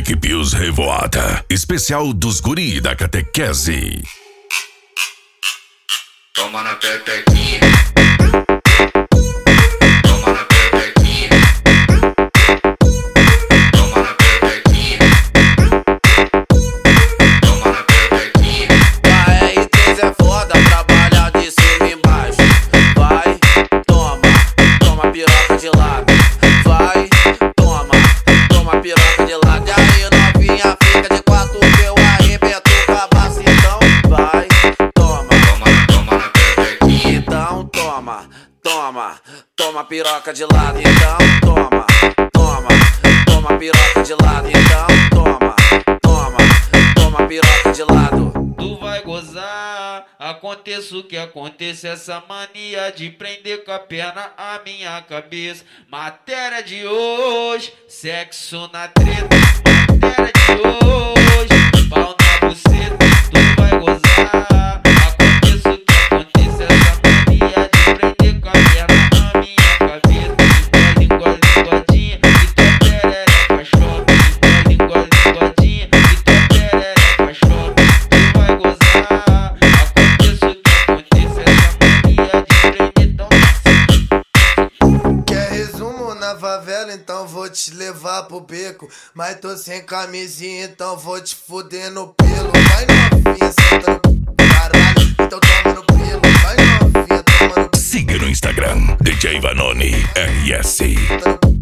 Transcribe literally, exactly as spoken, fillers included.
Black Pills Revoada, especial dos guri da catequese. Toma na pepequinha. Toma, toma piroca de lado, então toma, toma, toma piroca de lado, então toma, toma, toma piroca de lado. Tu vai gozar, aconteça o que aconteça, essa mania de prender com a perna a minha cabeça. Matéria de hoje, sexo na treta. Matéria de hoje, pau na buceta. Tu vai gozar. Favela, então vou te levar pro beco. Mas tô sem camisinha, então vou te fuder no pelo. Vai novinha, senta no caralho, então toma no pelo. Vai novinha, toma no pelo. Siga no Instagram, D J Vanoni R S.